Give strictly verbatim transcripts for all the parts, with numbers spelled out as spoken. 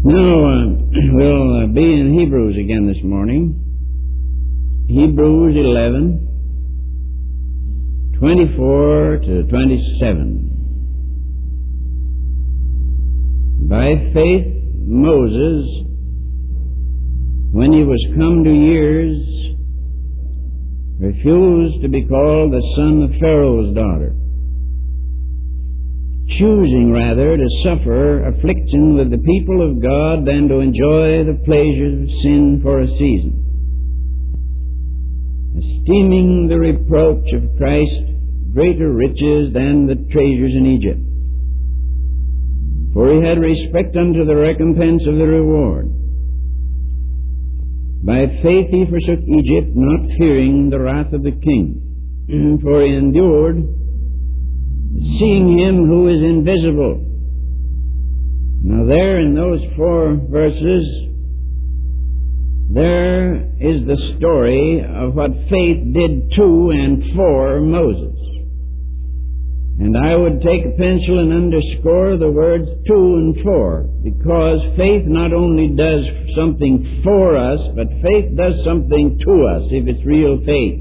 Now, uh, we'll uh, be in Hebrews again this morning. Hebrews eleven, twenty-four to twenty-seven. By faith, Moses, when he was come to years, refused to be called the son of Pharaoh's daughter, choosing rather to suffer affliction with the people of God than to enjoy the pleasures of sin for a season, esteeming the reproach of Christ greater riches than the treasures in Egypt. For he had respect unto the recompense of the reward. By faith he forsook Egypt, not fearing the wrath of the king. For he endured, seeing him who is invisible. Now there in those four verses, there is the story of what faith did to and for Moses. And I would take a pencil and underscore the words to and for, because faith not only does something for us, but faith does something to us if it's real faith.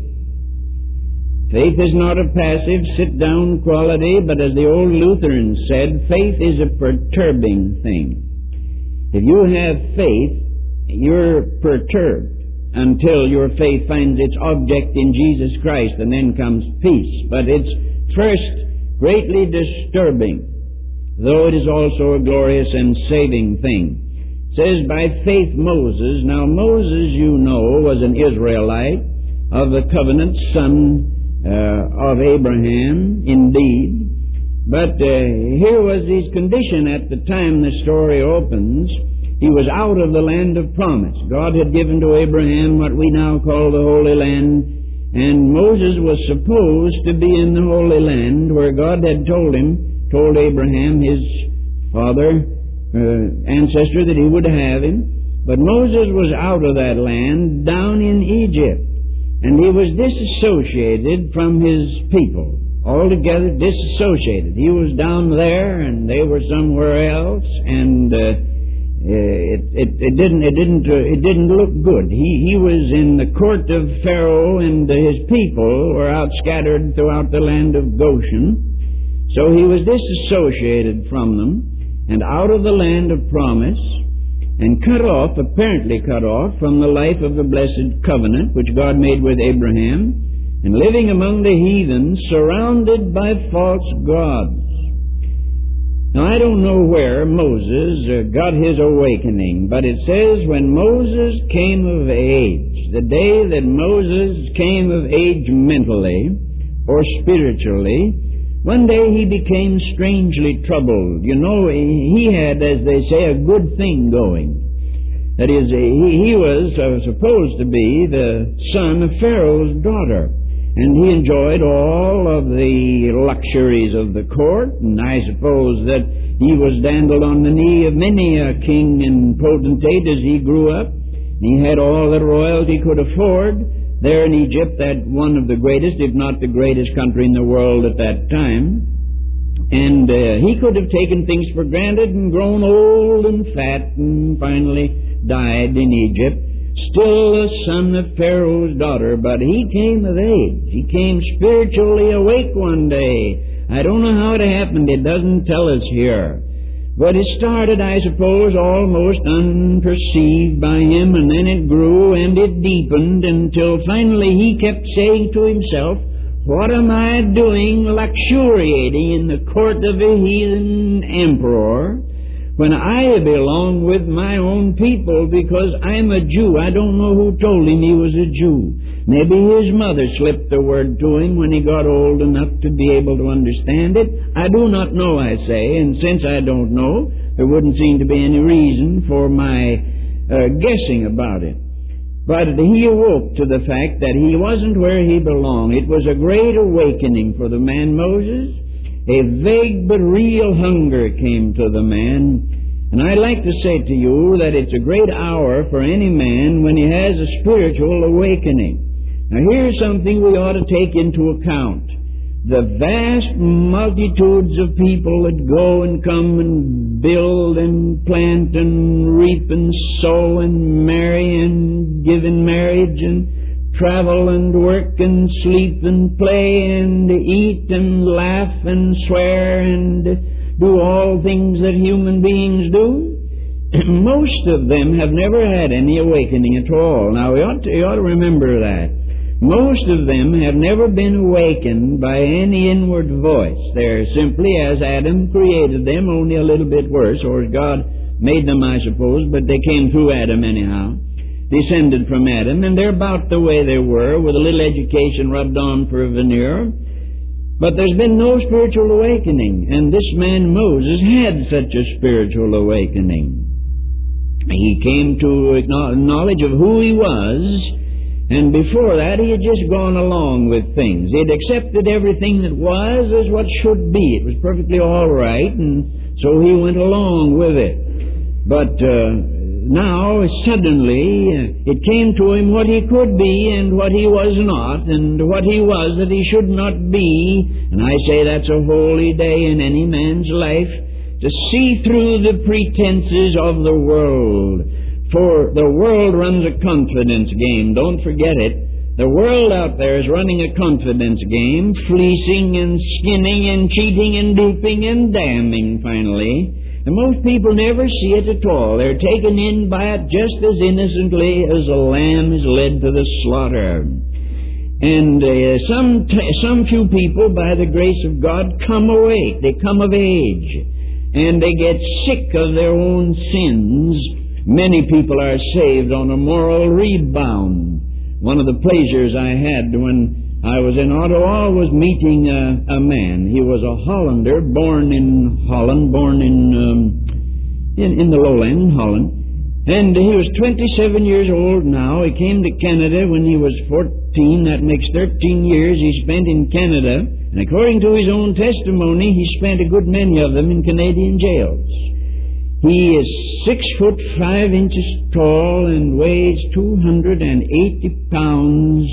Faith is not a passive, sit-down quality, but as the old Lutherans said, faith is a perturbing thing. If you have faith, you're perturbed until your faith finds its object in Jesus Christ, and then comes peace. But it's first greatly disturbing, though it is also a glorious and saving thing. It says, by faith Moses. Now Moses, you know, was an Israelite of the covenant, son uh, of Abraham, indeed. But uh, here was his condition at the time the story opens. He was out of the land of promise. God had given to Abraham what we now call the Holy Land, and Moses was supposed to be in the Holy Land where God had told him, told Abraham, his father, uh, ancestor, that he would have him. But Moses was out of that land, down in Egypt, and he was disassociated from his people, altogether disassociated. He was down there, and they were somewhere else, and uh, It, it, it didn't it didn't uh, it didn't look good. He he was in the court of Pharaoh, and uh, his people were out scattered throughout the land of Goshen. So he was disassociated from them and out of the land of promise, and cut off, apparently cut off, from the life of the blessed covenant which God made with Abraham, and living among the heathens, surrounded by false gods. Now, I don't know where Moses uh, got his awakening, but it says when Moses came of age, the day that Moses came of age mentally or spiritually, one day he became strangely troubled. You know, he had, as they say, a good thing going. That is, he, he was uh, supposed to be the son of Pharaoh's daughter. And he enjoyed all of the luxuries of the court, and I suppose that he was dandled on the knee of many a king and potentate as he grew up. He had all that royalty could afford there in Egypt, that one of the greatest, if not the greatest country in the world at that time. And uh, he could have taken things for granted and grown old and fat and finally died in Egypt, still the son of Pharaoh's daughter. But he came of age. He came spiritually awake one day. I don't know how it happened. It doesn't tell us here. But it started, I suppose, almost unperceived by him, and then it grew and it deepened until finally he kept saying to himself, what am I doing luxuriating in the court of a heathen emperor when I belong with my own people, because I'm a Jew? I don't know who told him he was a Jew. Maybe his mother slipped the word to him when he got old enough to be able to understand it. I do not know, I say, and since I don't know, there wouldn't seem to be any reason for my uh, guessing about it. But he awoke to the fact that he wasn't where he belonged. It was a great awakening for the man Moses. A vague but real hunger came to the man. And I'd like to say to you that it's a great hour for any man when he has a spiritual awakening. Now here's something we ought to take into account. the vast multitudes of people that go and come and build and plant and reap and sow and marry and give in marriage and travel and work and sleep and play and eat and laugh and swear and do all things that human beings do, most of them have never had any awakening at all. Now, we ought to, you ought to remember that. Most of them have never been awakened by any inward voice. They're simply as Adam created them, only a little bit worse, or God made them, I suppose, but they came through Adam anyhow, descended from Adam, and they're about the way they were, with a little education rubbed on for a veneer. But there's been no spiritual awakening, and this man Moses had such a spiritual awakening. He came to knowledge of who he was, and before that he had just gone along with things. He had accepted everything that was as what should be. It was perfectly all right, and so he went along with it. But uh, now, suddenly, uh, it came to him what he could be and what he was not, and what he was that he should not be. And I say that's a holy day in any man's life, to see through the pretenses of the world. For the world runs a confidence game. Don't forget it. The world out there is running a confidence game, fleecing and skinning and cheating and duping and damning, finally. And most people never see it at all. They're taken in by it just as innocently as a lamb is led to the slaughter. And uh, some, t- some few people, by the grace of God, come awake. They come of age. And they get sick of their own sins. Many people are saved on a moral rebound. One of the pleasures I had when I was in Ottawa was meeting a, a man. He was a Hollander, born in Holland, born in, um, in, in the lowland, Holland. And he was twenty-seven years old now. He came to Canada when he was fourteen. That makes thirteen years he spent in Canada. And according to his own testimony, he spent a good many of them in Canadian jails. He is six foot five inches tall and weighs two hundred eighty pounds.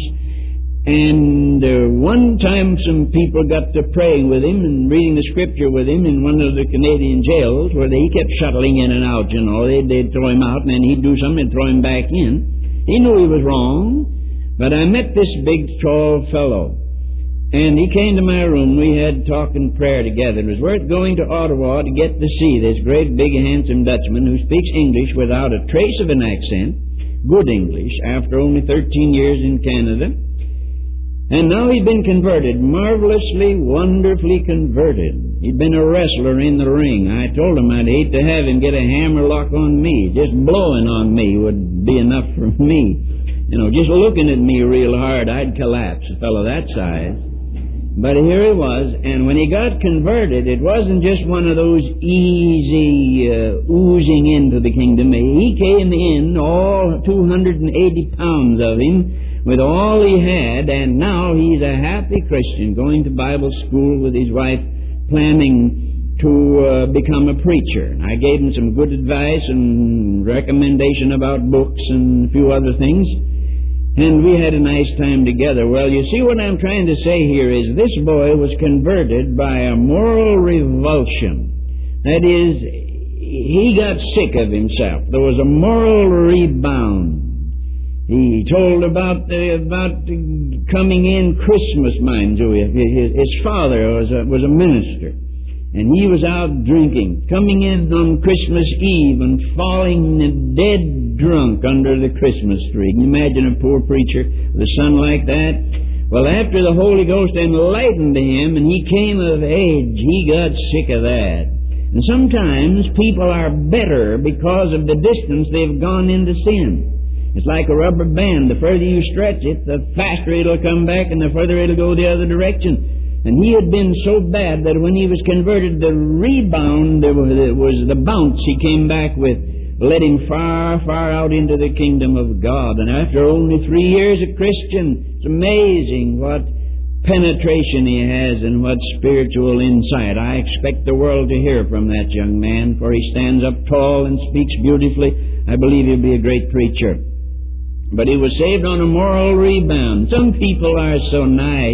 And uh, one time some people got to praying with him and reading the scripture with him in one of the Canadian jails, where they, he kept shuttling in and out, you know. They'd, they'd throw him out, and then he'd do something and throw him back in. He knew he was wrong, but I met this big, tall fellow. And he came to my room. We had talk and prayer together. It was worth going to Ottawa to get to see this great, big, handsome Dutchman who speaks English without a trace of an accent, good English, after only thirteen years in Canada. And now he'd been converted, marvelously, wonderfully converted. He'd been a wrestler in the ring. I told him I'd hate to have him get a hammerlock on me. Just blowing on me would be enough for me. You know, just looking at me real hard, I'd collapse, a fellow that size. But here he was, and when he got converted, it wasn't just one of those easy uh, oozing into the kingdom. He came in, all two hundred eighty pounds of him, with all he had, and now he's a happy Christian, going to Bible school with his wife, planning to uh, become a preacher. I gave him some good advice and recommendation about books and a few other things. And we had a nice time together. Well, you see what I'm trying to say here is this boy was converted by a moral revulsion. That is, he got sick of himself. There was a moral rebound. He told about the, about the coming in Christmas, mind you. His, his father was a, was a minister, and he was out drinking, coming in on Christmas Eve and falling dead drunk under the Christmas tree. Can you imagine a poor preacher with a son like that? Well, after the Holy Ghost enlightened him and he came of age, he got sick of that. And sometimes people are better because of the distance they've gone into sin. It's like a rubber band. The further you stretch it, the faster it'll come back and the further it'll go the other direction. And he had been so bad that when he was converted, the rebound, there was the bounce he came back with, led him far, far out into the kingdom of God. And after only three years a Christian, it's amazing what penetration he has and what spiritual insight. I expect the world to hear from that young man, for he stands up tall and speaks beautifully. I believe he'll be a great preacher. But he was saved on a moral rebound. Some people are so nice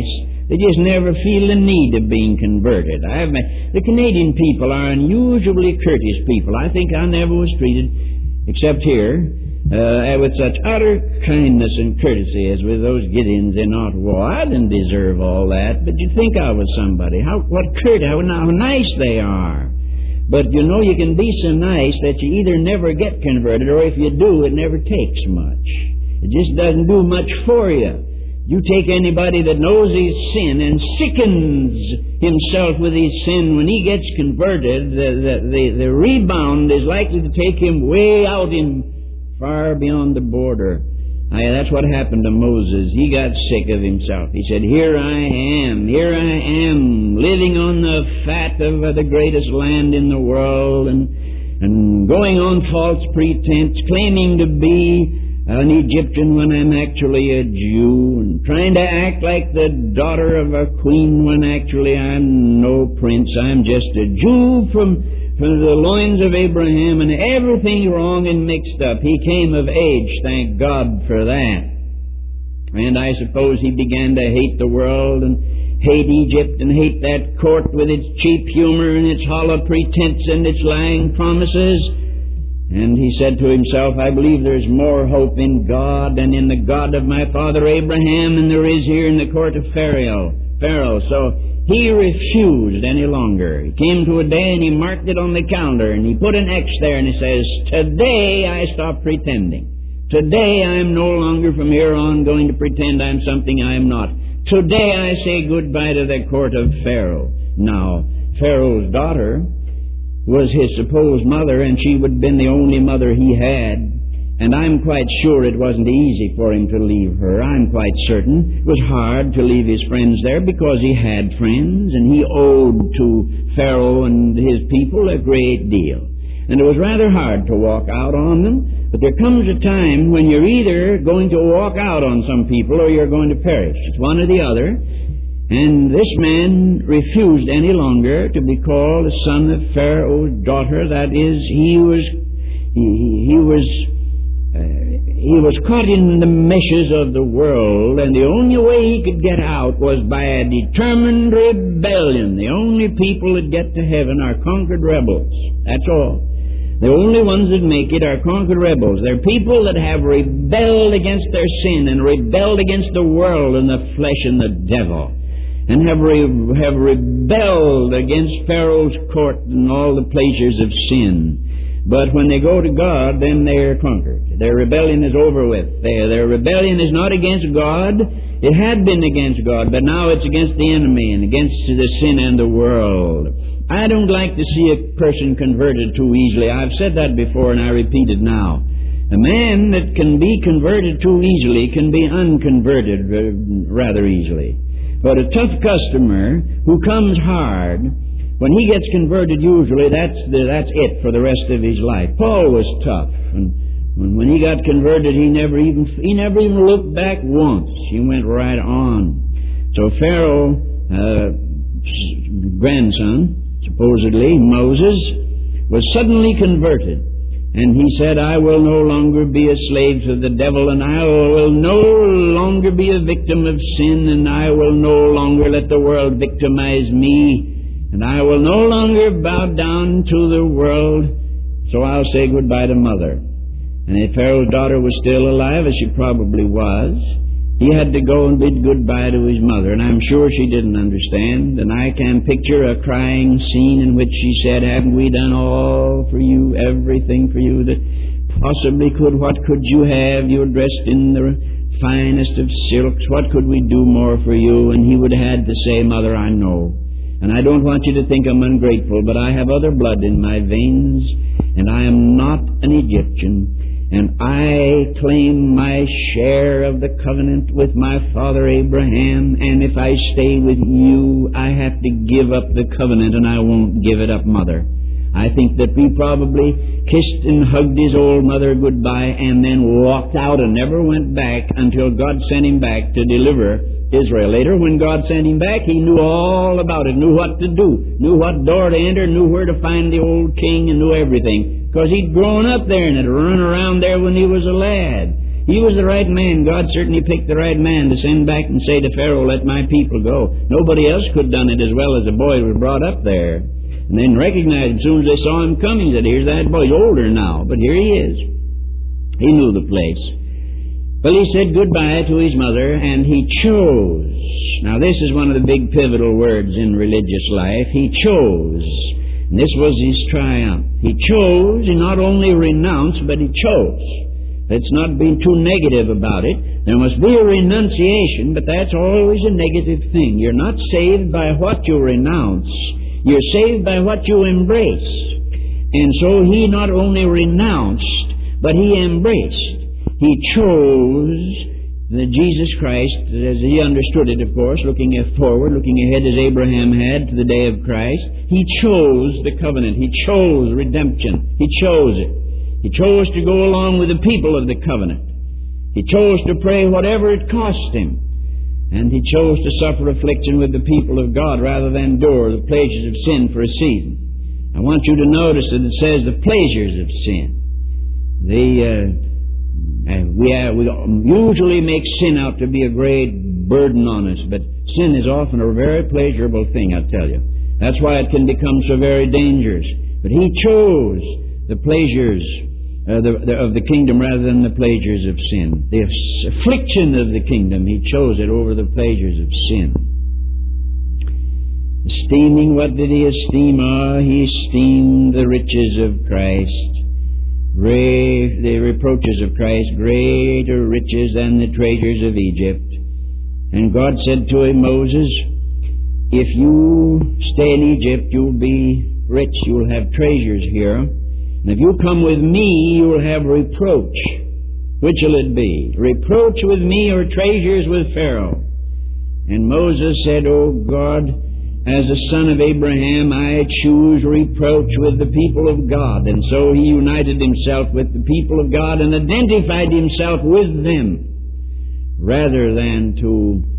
They just never feel the need of being converted. I have met, the Canadian people are unusually courteous people. I think I never was treated, except here, uh, with such utter kindness and courtesy as with those Gideons in Ottawa. I didn't deserve all that, but you'd think I was somebody. How, what courteous, how, how nice they are. But you know, you can be so nice that you either never get converted, or if you do, it never takes much. It just doesn't do much for you. You take anybody that knows his sin and sickens himself with his sin, when he gets converted, the, the, the, the rebound is likely to take him way out in far beyond the border. I, that's what happened to Moses. He got sick of himself. He said, here I am, here I am, living on the fat of the greatest land in the world, and, and going on false pretense, claiming to be an Egyptian when I'm actually a Jew, and trying to act like the daughter of a queen when actually I'm no prince. I'm just a Jew from, from the loins of Abraham, and everything wrong and mixed up. He came of age, thank God for that. And I suppose he began to hate the world and hate Egypt and hate that court with its cheap humor and its hollow pretense and its lying promises. And he said to himself, I believe there's more hope in God and in the God of my father Abraham than there is here in the court of Pharaoh. Pharaoh. So he refused any longer. He came to a day and he marked it on the calendar and he put an X there and he says, today I stop pretending. Today I'm no longer from here on going to pretend I'm something I'm not. Today I say goodbye to the court of Pharaoh. Now, Pharaoh's daughter was his supposed mother, and she would have been the only mother he had. And I'm quite sure it wasn't easy for him to leave her. I'm quite certain it was hard to leave his friends there, because he had friends, and he owed to Pharaoh and his people a great deal. And it was rather hard to walk out on them. But there comes a time when you're either going to walk out on some people or you're going to perish. It's one or the other. And this man refused any longer to be called the son of Pharaoh's daughter. That is, he was he, he was uh, he was caught in the meshes of the world, and the only way he could get out was by a determined rebellion. The only people that get to heaven are conquered rebels. That's all. The only ones that make it are conquered rebels. They're people that have rebelled against their sin and rebelled against the world and the flesh and the devil, and have re- have rebelled against Pharaoh's court and all the pleasures of sin. But when they go to God, then they are conquered. Their rebellion is over with. Their, their rebellion is not against God. It had been against God, but now it's against the enemy and against the sin and the world. I don't like to see a person converted too easily. I've said that before, and I repeat it now. A man that can be converted too easily can be unconverted rather easily. But a tough customer who comes hard, when he gets converted, usually that's the, that's it for the rest of his life. Paul was tough, and when, when he got converted, he never even he never even looked back once. He went right on. So Pharaoh's uh, grandson, supposedly Moses, was suddenly converted. And he said, I will no longer be a slave to the devil, and I will no longer be a victim of sin, and I will no longer let the world victimize me, and I will no longer bow down to the world, so I'll say goodbye to Mother. And if Pharaoh's daughter was still alive, as she probably was, he had to go and bid goodbye to his mother, and I'm sure she didn't understand. And I can picture a crying scene in which she said, haven't we done all for you, everything for you that possibly could? What could you have? You're dressed in the finest of silks. What could we do more for you? And he would have had to say, Mother, I know. And I don't want you to think I'm ungrateful, but I have other blood in my veins, and I am not an Egyptian. And I claim my share of the covenant with my father Abraham, and if I stay with you, I have to give up the covenant, and I won't give it up, Mother. I think that we probably kissed and hugged his old mother goodbye and then walked out and never went back until God sent him back to deliver Israel. Later, when God sent him back, he knew all about it, knew what to do, knew what door to enter, knew where to find the old king, and knew everything. Because he'd grown up there and had run around there when he was a lad. He was the right man. God certainly picked the right man to send back and say to Pharaoh, let my people go. Nobody else could have done it as well as the boy who was brought up there. And then recognized as soon as they saw him coming that here's that boy. He's older now, but here he is. He knew the place. Well, he said goodbye to his mother, and he chose. Now, this is one of the big pivotal words in religious life. He chose. And this was his triumph. He chose. He not only renounced, but he chose. Let's not be too negative about it. There must be a renunciation, but that's always a negative thing. You're not saved by what you renounce. You're saved by what you embrace. And so he not only renounced, but he embraced. He chose the Jesus Christ, as he understood it, of course, looking forward, looking ahead as Abraham had to the day of Christ. He chose the covenant. He chose redemption. He chose it. He chose to go along with the people of the covenant. He chose to pray whatever it cost him. And he chose to suffer affliction with the people of God rather than endure the pleasures of sin for a season. I want you to notice that it says the pleasures of sin. The... Uh, Uh, we, uh, we usually make sin out to be a great burden on us, but sin is often a very pleasurable thing, I tell you. That's why it can become so very dangerous. But he chose the pleasures uh, the, the, of the kingdom rather than the pleasures of sin. The affliction of the kingdom, he chose it over the pleasures of sin. Esteeming, what did he esteem? Ah, he esteemed the riches of Christ. Great, the reproaches of Christ, greater riches than the treasures of Egypt. And God said to him, Moses, if you stay in Egypt, you'll be rich, you'll have treasures here. And if you come with me, you'll have reproach. Which will it be? Reproach with me or treasures with Pharaoh? And Moses said, Oh God, as a son of Abraham, I choose reproach with the people of God. And so he united himself with the people of God and identified himself with them rather than to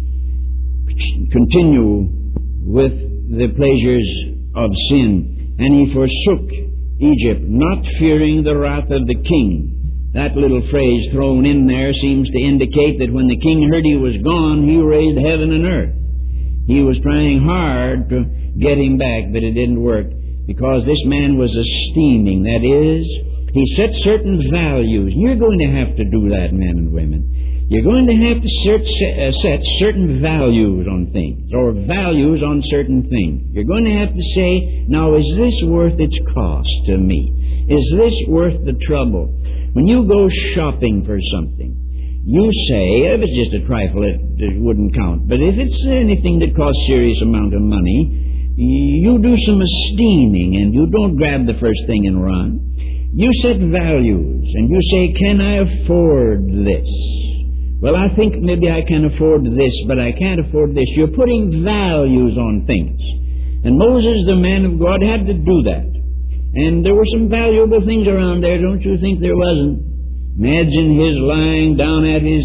continue with the pleasures of sin. And he forsook Egypt, not fearing the wrath of the king. That little phrase thrown in there seems to indicate that when the king heard he was gone, he raised heaven and earth. He was trying hard to get him back, but it didn't work because this man was esteeming. That is, he set certain values. You're going to have to do that, men and women. You're going to have to set, set certain values on things or values on certain things. You're going to have to say, now, is this worth its cost to me? Is this worth the trouble? When you go shopping for something, you say, if it's just a trifle, it, it wouldn't count. But if it's anything that costs serious amount of money, you do some esteeming and you don't grab the first thing and run. You set values and you say, can I afford this? Well, I think maybe I can afford this, but I can't afford this. You're putting values on things. And Moses, the man of God, had to do that. And there were some valuable things around there, don't you think there wasn't? Imagine his lying down at his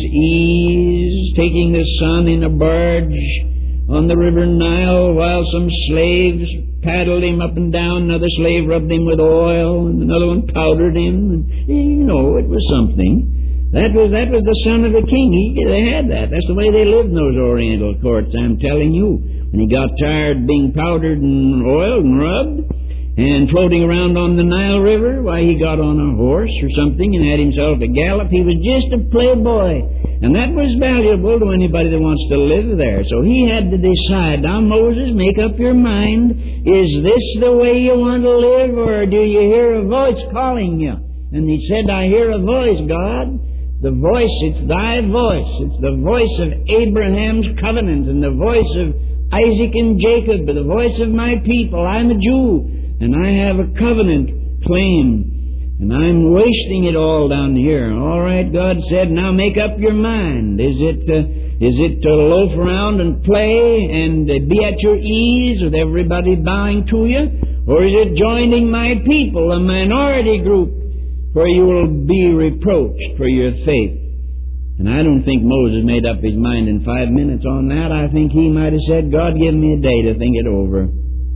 ease, taking the sun in a barge on the river Nile while some slaves paddled him up and down. Another slave rubbed him with oil, and another one powdered him. And, you know, it was something. That was that was the son of a king. He, they had that. That's the way they lived in those Oriental courts, I'm telling you. When he got tired being powdered and oiled and rubbed, and floating around on the Nile River, why, he got on a horse or something and had himself a gallop. He was just a playboy. And that was valuable to anybody that wants to live there. So he had to decide, now, Moses, make up your mind. Is this the way you want to live, or do you hear a voice calling you? And he said, I hear a voice, God. The voice, it's thy voice. It's the voice of Abraham's covenant and the voice of Isaac and Jacob, the voice of my people. I'm a Jew. And I have a covenant claim, and I'm wasting it all down here. All right, God said, now make up your mind. Is it uh, is it to loaf around and play and uh, be at your ease with everybody bowing to you? Or is it joining my people, a minority group, where you will be reproached for your faith? And I don't think Moses made up his mind in five minutes on that. I think he might have said, God, give me a day to think it over.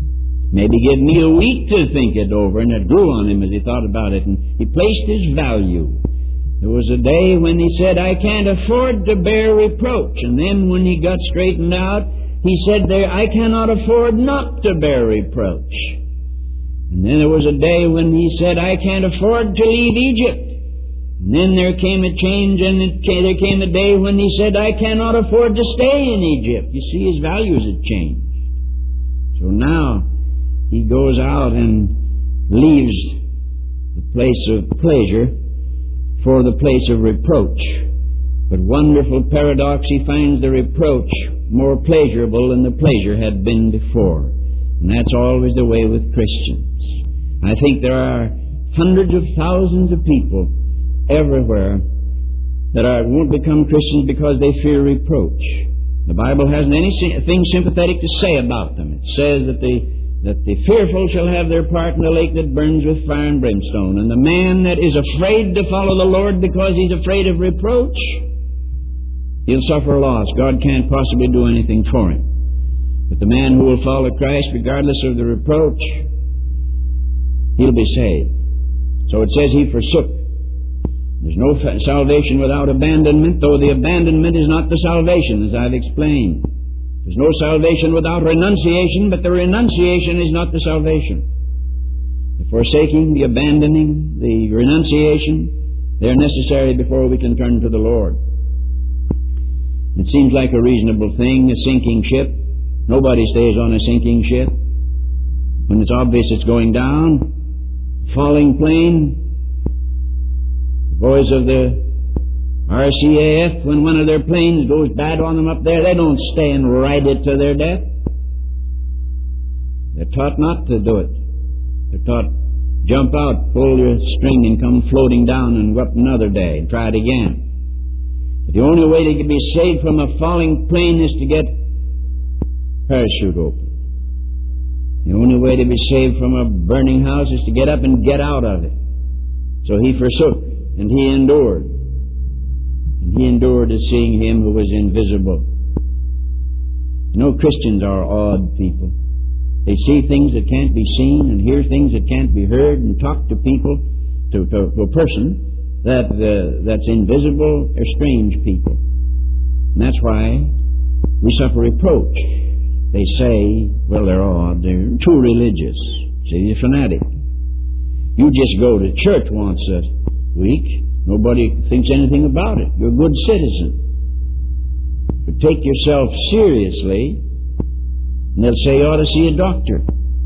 Maybe give me a week to think it over, and it grew on him as he thought about it. And he placed his value There was a day when he said, I can't afford to bear reproach. And then when he got straightened out, he said, there, I cannot afford not to bear reproach. And then there was a day when he said, I can't afford to leave Egypt. And then there came a change, and it came, there came a day when he said, I cannot afford to stay in Egypt. You see, his values had changed. So now he goes out and leaves the place of pleasure for the place of reproach. But wonderful paradox, he finds the reproach more pleasurable than the pleasure had been before. And that's always the way with Christians. I think there are hundreds of thousands of people everywhere that are, won't become Christians because they fear reproach. The Bible hasn't anything sympathetic to say about them. It says that the, that the fearful shall have their part in the lake that burns with fire and brimstone. And the man that is afraid to follow the Lord because he's afraid of reproach, he'll suffer loss. God can't possibly do anything for him. But the man who will follow Christ regardless of the reproach, he'll be saved. So it says he forsook. There's no salvation without abandonment, though the abandonment is not the salvation, as I've explained. There's no salvation without renunciation, but the renunciation is not the salvation. The forsaking, the abandoning, the renunciation, they're necessary before we can turn to the Lord. It seems like a reasonable thing, a sinking ship. Nobody stays on a sinking ship. When it's obvious it's going down, falling plane, boys of the R C A F, when one of their planes goes bad on them up there, they don't stay and ride it to their death. They're taught not to do it. They're taught, jump out, pull your string and come floating down and go up another day and try it again. But the only way to be saved from a falling plane is to get parachute open. The only way to be saved from a burning house is to get up and get out of it. So he forsook. And he endured. And he endured as seeing him who was invisible. You know, Christians are odd people. They see things that can't be seen and hear things that can't be heard and talk to people, to, to, to a person that uh, that's invisible. They're strange people. And that's why we suffer reproach. They say, well, they're odd. They're too religious. See, they're fanatic. You just go to church once a week, nobody thinks anything about it. You're a good citizen. But take yourself seriously, and they'll say you ought to see a doctor.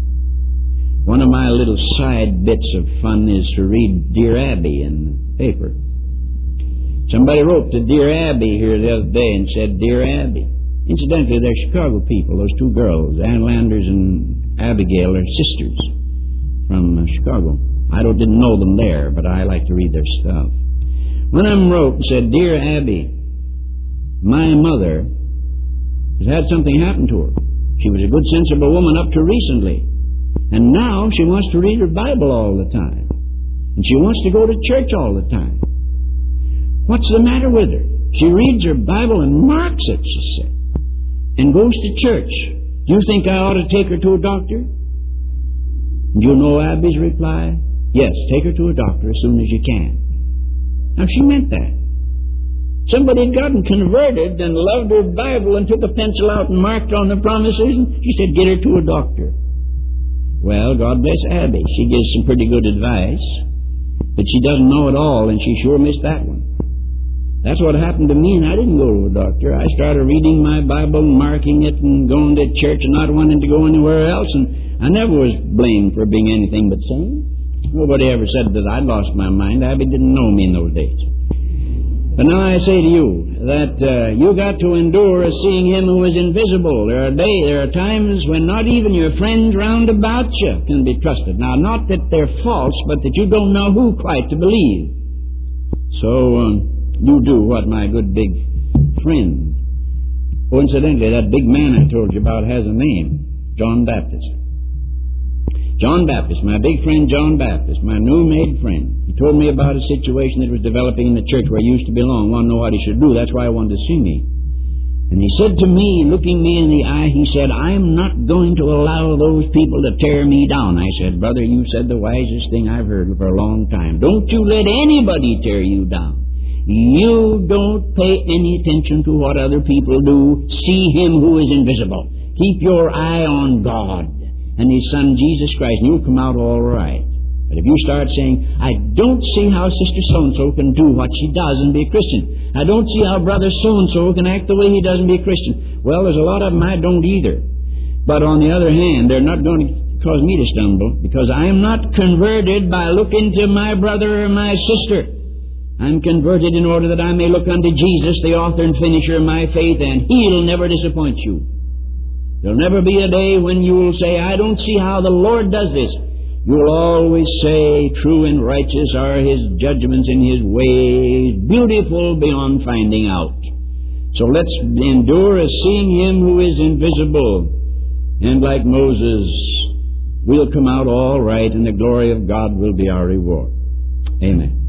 One of my little side bits of fun is to read Dear Abby in the paper. Somebody wrote to Dear Abby here the other day and said, Dear Abby. Incidentally, they're Chicago people, those two girls, Ann Landers and Abigail, are sisters from uh, Chicago. I don't, didn't know them there, but I like to read their stuff. One of them wrote and said, Dear Abby, my mother has had something happen to her. She was a good, sensible woman up to recently. And now she wants to read her Bible all the time. And she wants to go to church all the time. What's the matter with her? She reads her Bible and marks it, she said, and goes to church. Do you think I ought to take her to a doctor? Do you know Abby's reply? Yes, take her to a doctor as soon as you can. Now, she meant that. Somebody had gotten converted and loved her Bible and took a pencil out and marked on the promises, and she said, get her to a doctor. Well, God bless Abby. She gives some pretty good advice, but she doesn't know it all, and she sure missed that one. That's what happened to me, and I didn't go to a doctor. I started reading my Bible and marking it and going to church and not wanting to go anywhere else, and I never was blamed for being anything but sane. Nobody ever said that I'd lost my mind. Abby didn't know me in those days. But now I say to you that uh, you got to endure as seeing him who is invisible. There are days, there are times when not even your friends round about you can be trusted. Now, not that they're false, but that you don't know who quite to believe. So um, you do what my good big friend. Coincidentally, that big man I told you about has a name, John Baptist. John Baptist, my big friend John Baptist, my new-made friend. He told me about a situation that was developing in the church where I used to belong. Wanted to know what he should do. That's why I wanted to see me. And he said to me, looking me in the eye, he said, I'm not going to allow those people to tear me down. I said, brother, you said the wisest thing I've heard for a long time. Don't you let anybody tear you down. You don't pay any attention to what other people do. See Him who is invisible. Keep your eye on God and His Son, Jesus Christ, and you'll come out all right. But if you start saying, I don't see how Sister So-and-so can do what she does and be a Christian. I don't see how Brother So-and-so can act the way he does and be a Christian. Well, there's a lot of them I don't either. But on the other hand, they're not going to cause me to stumble, because I am not converted by looking to my brother or my sister. I'm converted in order that I may look unto Jesus, the author and finisher of my faith, and He'll never disappoint you. There'll never be a day when you'll say, I don't see how the Lord does this. You'll always say, true and righteous are His judgments and His ways, beautiful beyond finding out. So let's endure as seeing Him who is invisible. And like Moses, we'll come out all right, and the glory of God will be our reward. Amen.